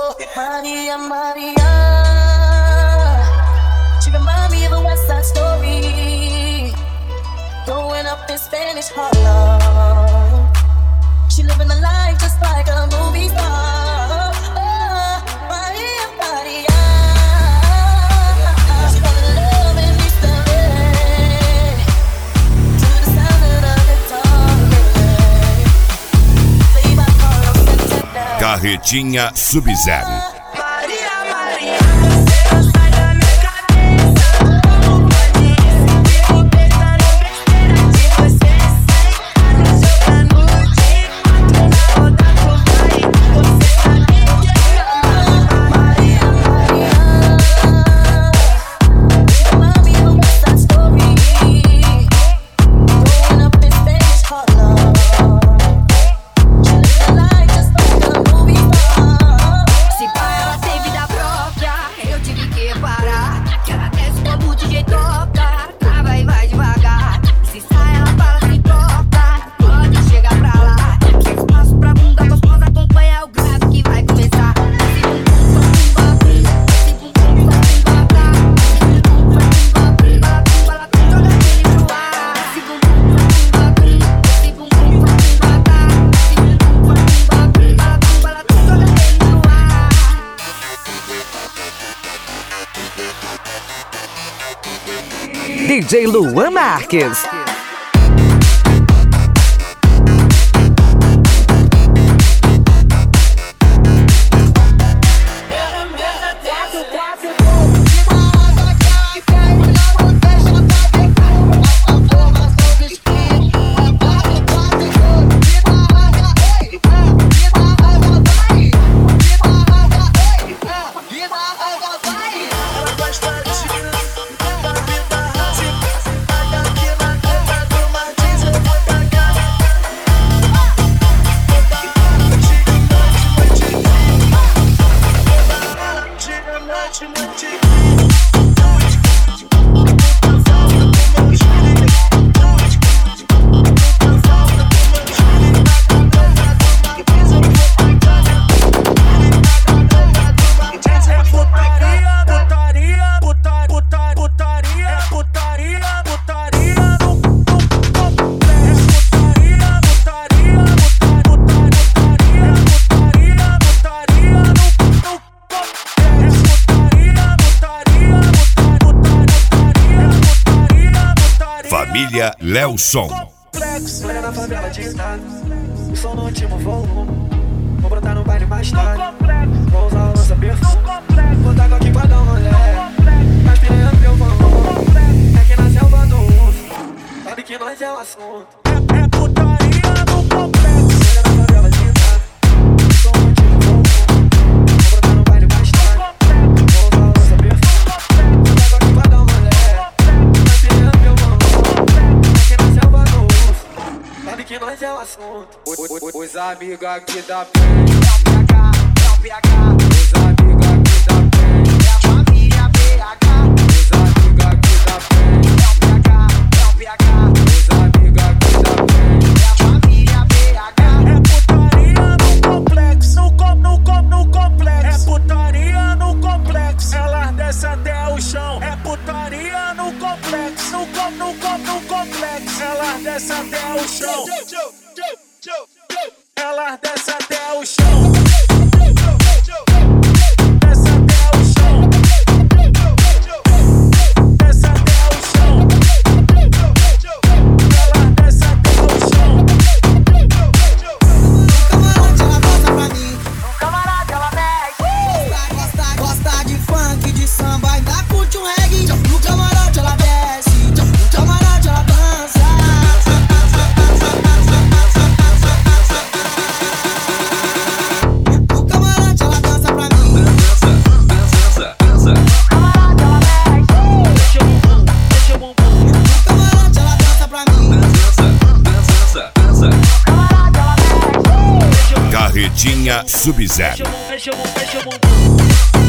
Maria, Maria. She remind me of a West Side Story. Growing up in Spanish Harlem. She living a life just like a movie star. Oh, Maria, Maria. She fell in love in East LA. To the sound of the guitar. Play by Carlos Santana. Carretinha Sub-Zero. DJ Luan Marques. Família Lelson. Olha na favela de estado, o som no último volume. Vou brotar no baile mais tarde, vou usar o lança perfume. Vou dar aqui pra dar um rolê, mas piranha que eu vou. É que na selva do urso, sabe que nós é o assunto. É putaria no complexo. Olha na favela de estado, o som no último volume. Vou brotar no baile mais tarde, vou usar o lança perfume. Vou dar aqui pra dar um rolê, mas piranha que eu vou. Sabe que nós é o assunto. Os amigos aqui da frente, os amigos aqui da frente, É a família BH. os amigos aqui da frente, os amigos aqui da frente. É a família BH. É putaria no complexo, no complexo. É putaria no complexo, elas descem até o chão. É putaria no complexo, no complexo. Elas descem até o chão. Elas descem até o chão. Desce até o chão. Desce até o chão. Elas descem até o chão. No camarote ela mexe. Gosta de funk, de samba, ainda curte um reggae. No camarote ela desce, no camarote ela dança. No camarote ela dança pra mim. Dança, dança. No camarote ela mexe. Deixa o bumbum. No camarote ela dança pra mim. Dança, dança. No camarote ela mexe. Carretinha Sub-Zero. Deixa o bumbum.